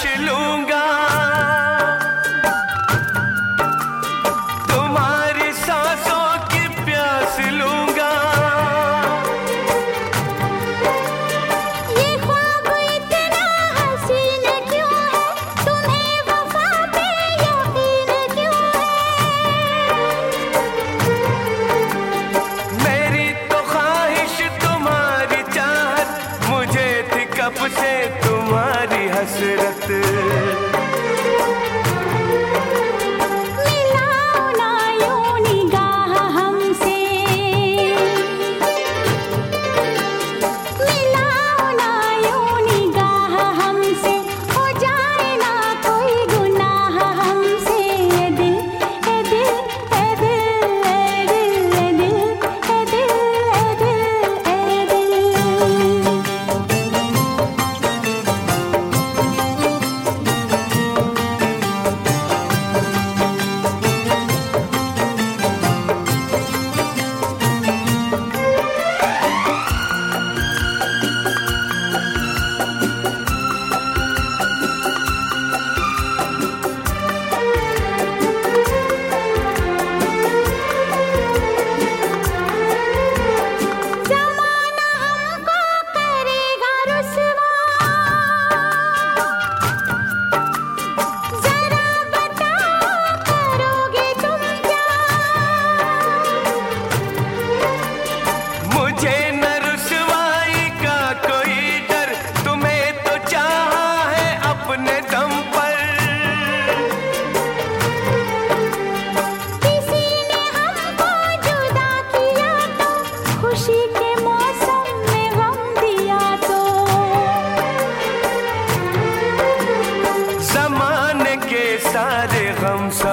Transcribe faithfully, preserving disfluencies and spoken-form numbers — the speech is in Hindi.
लूंगा, तुम्हारी सांसों की प्यास लूंगा। ये ख्वाब इतना हसीन क्यों है, तुम्हें वफा पे यकीन क्यों है? मेरी तो ख्वाहिश तुम्हारी चाहत, मुझे थी कब से तुम्हारी हसरत। मिलाओ ना यूं निगाह हमसे, मिलाओ ना यूं निगाह हमसे, हो जाए ना कोई गुनाह हमसे। ए दिल ए दिल ए दिल ए दिल ए दिल ए दिल ए दिल ए दिल। ज़माना हमको करेगा रुसवा, ज़रा बताओ करोगे तुम क्या? मुझे न रुसवाई का कोई डर, तुम्हें तो चाहा है अपने दम पर। किसी ने हमको जुदा किया तो, खुशी के मौसम में गम दिया तो। ज़माने के सारे गम सा